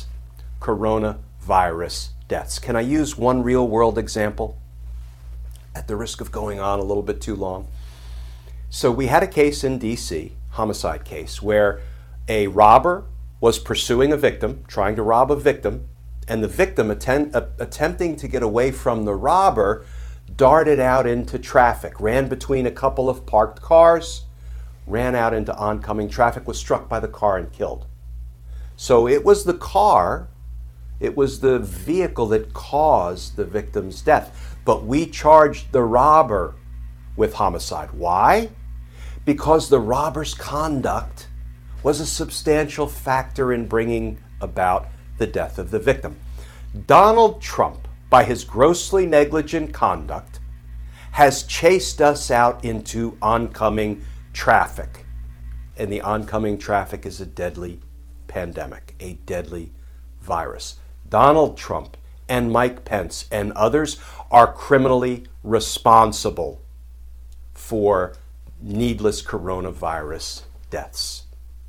coronavirus deaths. Can I use one real-world example at the risk of going on a little bit too long? So we had a case in D C, homicide case, where a robber was pursuing a victim, trying to rob a victim, and the victim, atten- uh, attempting to get away from the robber, darted out into traffic, ran between a couple of parked cars, ran out into oncoming traffic, was struck by the car and killed. So it was the car, it was the vehicle that caused the victim's death. But we charged the robber with homicide. Why? Because the robber's conduct was a substantial factor in bringing about the death of the victim. Donald Trump, by his grossly negligent conduct, has chased us out into oncoming traffic. And the oncoming traffic is a deadly pandemic, a deadly virus. Donald Trump and Mike Pence and others are criminally responsible for needless coronavirus deaths.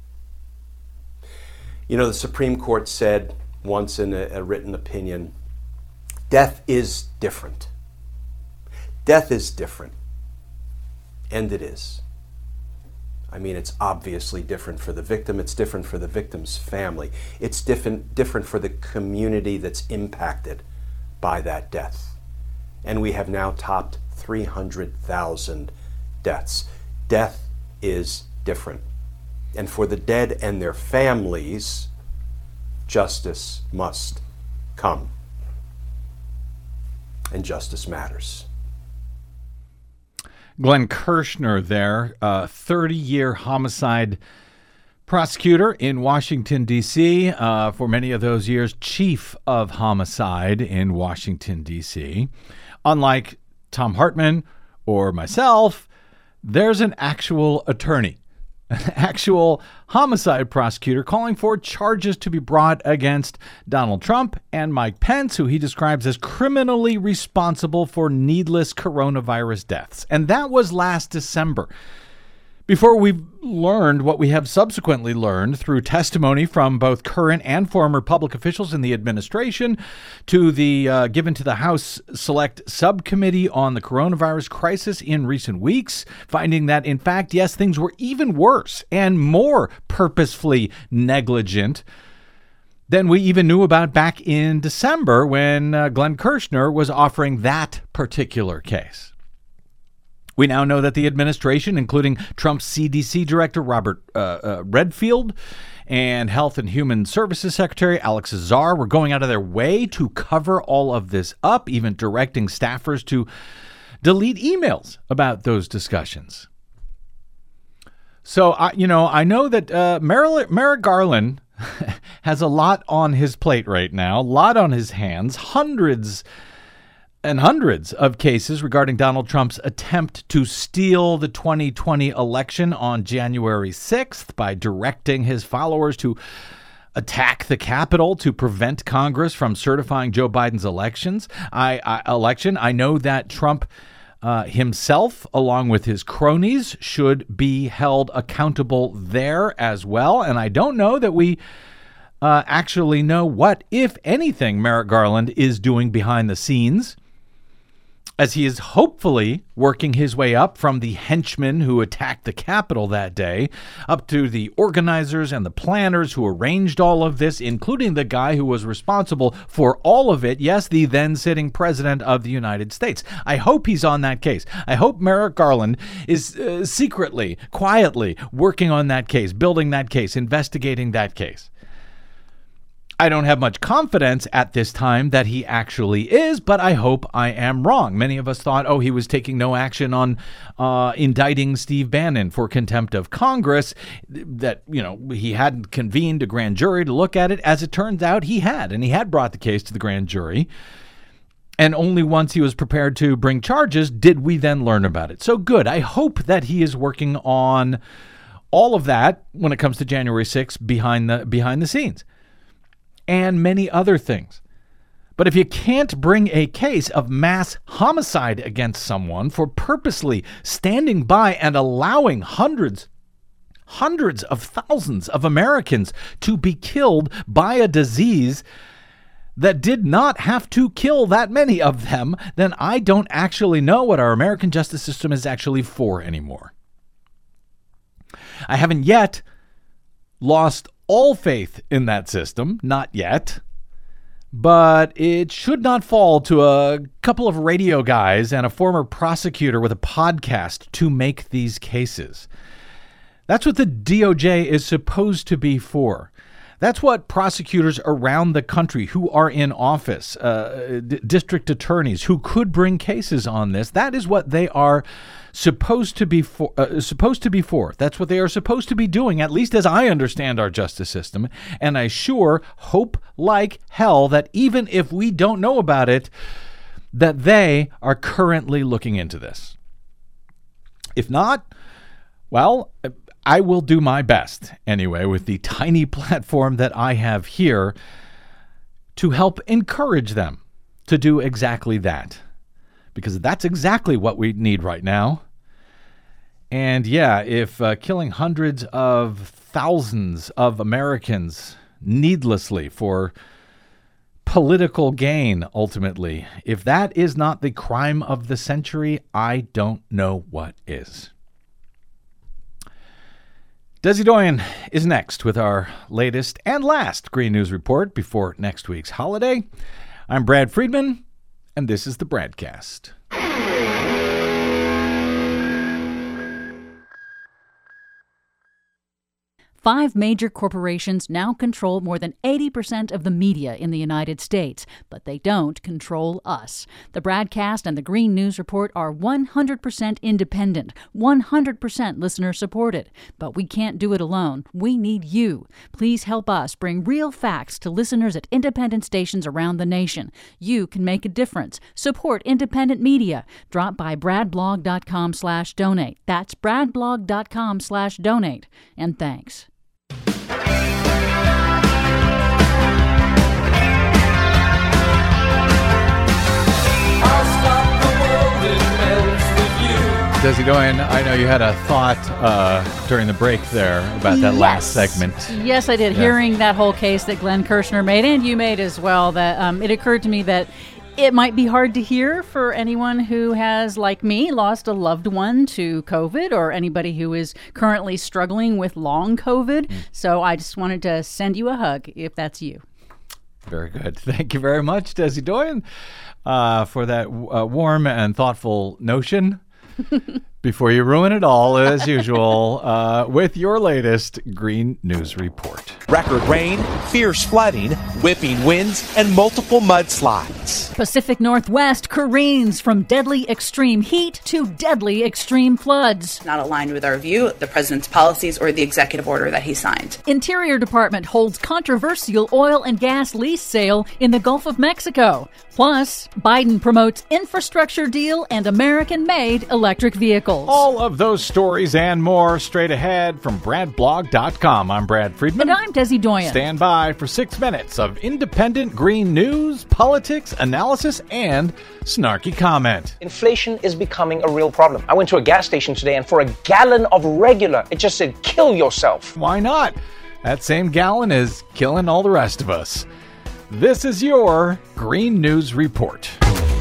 You know, the Supreme Court said once in a, a written opinion, death is different. Death is different. And it is. I mean, it's obviously different for the victim. It's different for the victim's family. It's different, different for the community that's impacted by that death. And we have now topped three hundred thousand deaths. Death is different. And for the dead and their families, justice must come. And justice matters. Glenn Kirshner there, a thirty-year homicide prosecutor in Washington, D C, uh, for many of those years, chief of homicide in Washington, D C. Unlike Thom Hartmann or myself, there's an actual attorney, an actual homicide prosecutor calling for charges to be brought against Donald Trump and Mike Pence, who he describes as criminally responsible for needless coronavirus deaths. And that was last December. Before we learned what we have subsequently learned through testimony from both current and former public officials in the administration, to the uh, given to the House Select Subcommittee on the coronavirus crisis in recent weeks, finding that, in fact, yes, things were even worse and more purposefully negligent than we even knew about back in December when uh, Glenn Kirshner was offering that particular case. We now know that the administration, including Trump's C D C director, Robert uh, uh, Redfield, and Health and Human Services Secretary Alex Azar were going out of their way to cover all of this up, even directing staffers to delete emails about those discussions. So, I, you know, I know that uh, Merrick, Merrick Garland has a lot on his plate right now, a lot on his hands, hundreds and hundreds of cases regarding Donald Trump's attempt to steal the twenty twenty election on January sixth by directing his followers to attack the Capitol to prevent Congress from certifying Joe Biden's elections. I, I election. I know that Trump uh, himself, along with his cronies, should be held accountable there as well. And I don't know that we uh, actually know what, if anything, Merrick Garland is doing behind the scenes, as he is hopefully working his way up from the henchmen who attacked the Capitol that day, up to the organizers and the planners who arranged all of this, including the guy who was responsible for all of it, yes, the then-sitting president of the United States. I hope he's on that case. I hope Merrick Garland is uh, secretly, quietly working on that case, building that case, investigating that case. I don't have much confidence at this time that he actually is, but I hope I am wrong. Many of us thought, oh, he was taking no action on uh, indicting Steve Bannon for contempt of Congress, that, you know, he hadn't convened a grand jury to look at it. As it turns out, he had, and he had brought the case to the grand jury. And only once he was prepared to bring charges did we then learn about it. So good. I hope that he is working on all of that when it comes to January sixth behind the behind the scenes. And many other things. But if you can't bring a case of mass homicide against someone for purposely standing by and allowing hundreds, hundreds of thousands of Americans to be killed by a disease that did not have to kill that many of them, then I don't actually know what our American justice system is actually for anymore. I haven't yet lost all faith in that system, not yet, but it should not fall to a couple of radio guys and a former prosecutor with a podcast to make these cases. That's what the D O J is supposed to be for. That's what prosecutors around the country who are in office, uh, d- district attorneys who could bring cases on this, that is what they are supposed to be for. Uh, supposed to be for. That's what they are supposed to be doing, at least as I understand our justice system. And I sure hope like hell that even if we don't know about it, that they are currently looking into this. If not, well, I will do my best, anyway, with the tiny platform that I have here to help encourage them to do exactly that. Because that's exactly what we need right now. And yeah, if uh, killing hundreds of thousands of Americans needlessly for political gain, ultimately, if that is not the crime of the century, I don't know what is. Desi Doyen is next with our latest and last Green News Report before next week's holiday. I'm Brad Friedman, and this is the Bradcast. Five major corporations now control more than eighty percent of the media in the United States, but they don't control us. The Bradcast and the Green News Report are one hundred percent independent, one hundred percent listener-supported. But we can't do it alone. We need you. Please help us bring real facts to listeners at independent stations around the nation. You can make a difference. Support independent media. Drop by bradblog.com slash donate. That's bradblog.com slash donate. And thanks. Desi Doyen, I know you had a thought uh, during the break there about that yes. last segment. Yes, I did. Yeah. Hearing that whole case that Glenn Kirshner made, and you made as well, that um, it occurred to me that it might be hard to hear for anyone who has, like me, lost a loved one to COVID, or anybody who is currently struggling with long COVID. Mm. So I just wanted to send you a hug if that's you. Very good. Thank you very much, Desi Doyen, uh, for that uh, warm and thoughtful notion. Before you ruin it all, as usual, uh, with your latest Green News Report. Record rain, fierce flooding, whipping winds, and multiple mudslides. Pacific Northwest careens from deadly extreme heat to deadly extreme floods. Not aligned with our view, the president's policies, or the executive order that he signed. Interior Department holds controversial oil and gas lease sale in the Gulf of Mexico. Plus, Biden promotes infrastructure deal and American-made electric vehicles. All of those stories and more straight ahead from Brad Blog dot com. I'm Brad Friedman. And I'm Desi Doyen. Stand by for six minutes of independent green news, politics, analysis, and snarky comment. Inflation is becoming a real problem. I went to a gas station today, and for a gallon of regular, it just said, kill yourself. Why not? That same gallon is killing all the rest of us. This is your Green News Report.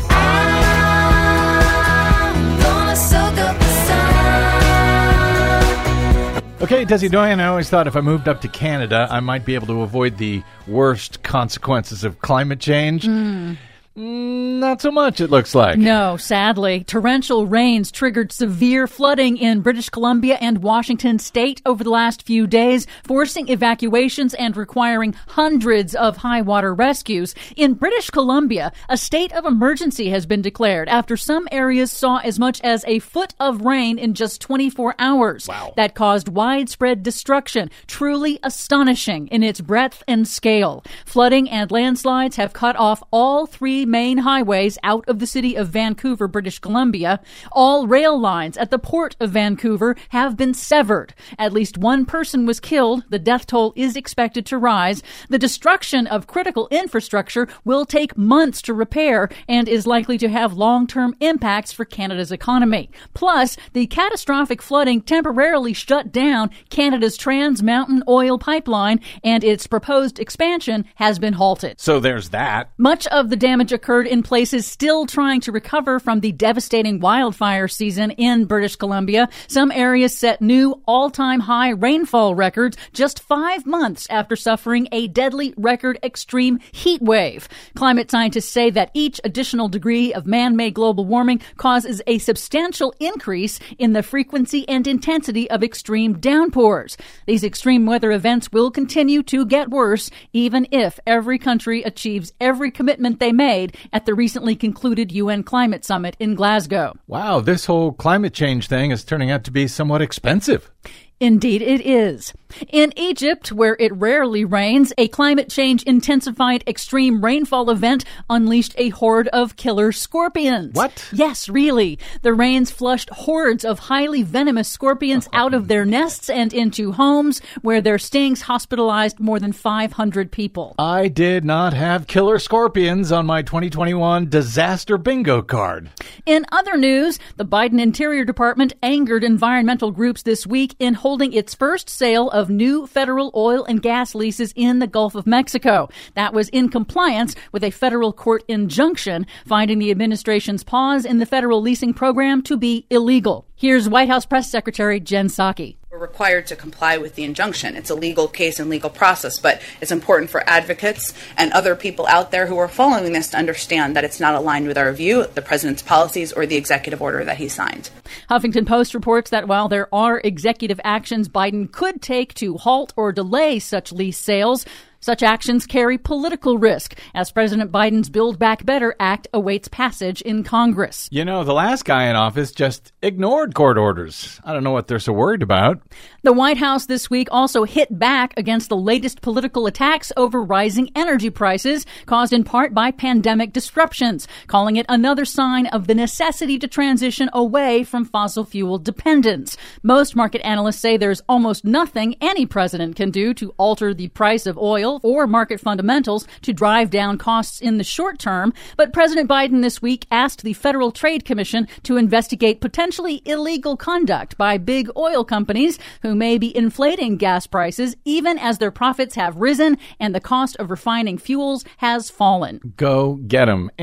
Okay, Desi Doyen, I always thought if I moved up to Canada, I might be able to avoid the worst consequences of climate change. Mm. Mm, not so much, it looks like. No, sadly. Torrential rains triggered severe flooding in British Columbia and Washington state over the last few days, forcing evacuations and requiring hundreds of high water rescues. In British Columbia, a state of emergency has been declared after some areas saw as much as a foot of rain in just twenty-four hours. Wow. That caused widespread destruction, truly astonishing in its breadth and scale. Flooding and landslides have cut off all three main highways out of the city of Vancouver, British Columbia. All rail lines at the port of Vancouver have been severed. At least one person was killed. The death toll is expected to rise. The destruction of critical infrastructure will take months to repair and is likely to have long-term impacts for Canada's economy. Plus, the catastrophic flooding temporarily shut down Canada's Trans Mountain Oil Pipeline, and its proposed expansion has been halted. So there's that. Much of the damage occurred in places still trying to recover from the devastating wildfire season in British Columbia. Some areas set new all-time high rainfall records just five months after suffering a deadly record extreme heat wave. Climate scientists say that each additional degree of man-made global warming causes a substantial increase in the frequency and intensity of extreme downpours. These extreme weather events will continue to get worse, even if every country achieves every commitment they made at the recently concluded U N Climate Summit in Glasgow. Wow, this whole climate change thing is turning out to be somewhat expensive. Indeed it is. In Egypt, where it rarely rains, a climate change intensified extreme rainfall event unleashed a horde of killer scorpions. What? Yes, really. The rains flushed hordes of highly venomous scorpions out of their nests and into homes, where their stings hospitalized more than five hundred people. I did not have killer scorpions on my twenty twenty-one disaster bingo card. In other news, the Biden Interior Department angered environmental groups this week in holding its first sale of new federal oil and gas leases in the Gulf of Mexico. That was in compliance with a federal court injunction, finding the administration's pause in the federal leasing program to be illegal. Here's White House Press Secretary Jen Psaki. We're required to comply with the injunction. It's a legal case and legal process, but it's important for advocates and other people out there who are following this to understand that it's not aligned with our view, the president's policies, or the executive order that he signed. Huffington Post reports that while there are executive actions Biden could take to halt or delay such lease sales, such actions carry political risk as President Biden's Build Back Better Act awaits passage in Congress. You know, the last guy in office just ignored court orders. I don't know what they're so worried about. The White House this week also hit back against the latest political attacks over rising energy prices, caused in part by pandemic disruptions, calling it another sign of the necessity to transition away from fossil fuel dependence. Most market analysts say there's almost nothing any president can do to alter the price of oil or market fundamentals to drive down costs in the short term, but President Biden this week asked the Federal Trade Commission to investigate potentially illegal conduct by big oil companies who may be inflating gas prices even as their profits have risen and the cost of refining fuels has fallen. Go get 'em. And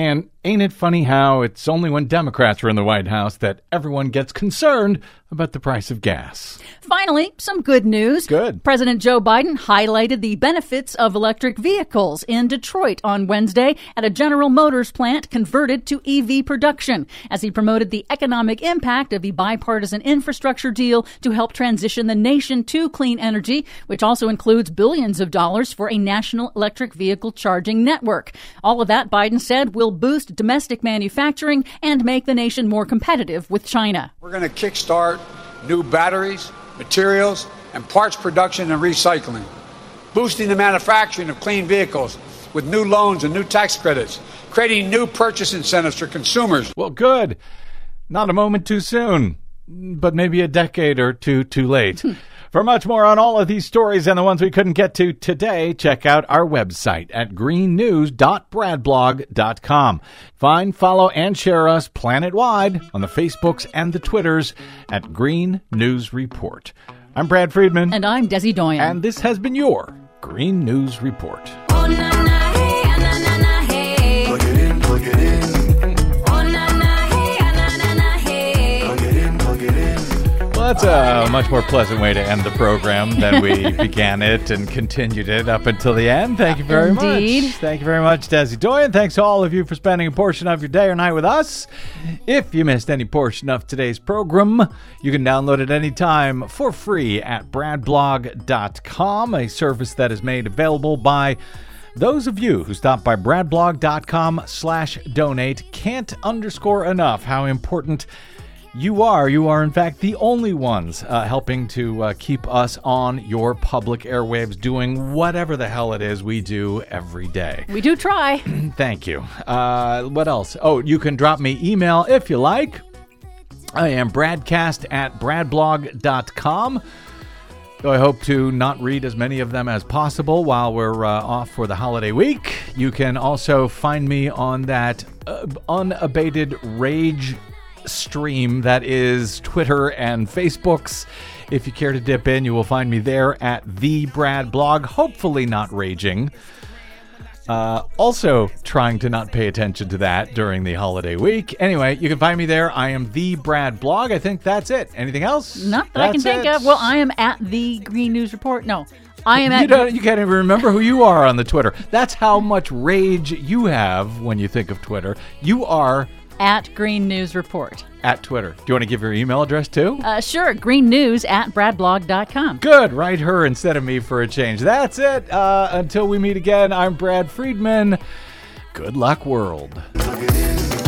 Ain't it funny how it's only when Democrats are in the White House that everyone gets concerned about the price of gas? Finally, some good news. Good. President Joe Biden highlighted the benefits of electric vehicles in Detroit on Wednesday at a General Motors plant converted to E V production, as he promoted the economic impact of the bipartisan infrastructure deal to help transition the nation to clean energy, which also includes billions of dollars for a national electric vehicle charging network. All of that, Biden said, will boost domestic manufacturing and make the nation more competitive with China. We're going to kickstart new batteries, materials, and parts production and recycling, boosting the manufacturing of clean vehicles with new loans and new tax credits, creating new purchase incentives for consumers. Well, good. Not a moment too soon, but maybe a decade or two too late. For much more on all of these stories and the ones we couldn't get to today, check out our website at green news dot brad blog dot com. Find, follow, and share us planet-wide on the Facebooks and the Twitters at Green News Report. I'm Brad Friedman. And I'm Desi Doyen. And this has been your Green News Report. Oh, na, na, hey, ah, na, na, na, hey. Plug it in, plug it in. Oh, na, na, hey, ah, na, na, na, hey. Plug it in, plug it in. Well, that's a much more pleasant way to end the program than we began it and continued it up until the end. Thank you very Indeed. much. Thank you very much, Desi Doyen. Thanks to all of you for spending a portion of your day or night with us. If you missed any portion of today's program, you can download it anytime for free at brad blog dot com, a service that is made available by those of you who stop by brad blog dot com slash donate. Can't underscore enough how important You are. You are, in fact, the only ones uh, helping to uh, keep us on your public airwaves doing whatever the hell it is we do every day. We do try. Thank you. Uh, what else? Oh, you can drop me email if you like. I am bradcast at brad blog dot com. So I hope to not read as many of them as possible while we're uh, off for the holiday week. You can also find me on that uh, unabated rage stream that is Twitter and Facebook's. If you care to dip in, you will find me there at the Brad Blog, hopefully not raging. Uh, also trying to not pay attention to that during the holiday week. Anyway, you can find me there. I am the Brad Blog. I think that's it. Anything else? Not that I can think it. of. Well, I am at the Green News Report. No, I am at... You, don't, you can't even remember who you are on the Twitter. That's how much rage you have when you think of Twitter. You are... at Green News Report. At Twitter. Do you want to give your email address too? Uh, sure. Green News at brad blog dot com. Good. Write her instead of me for a change. That's it. Uh, until we meet again, I'm Brad Friedman. Good luck, world.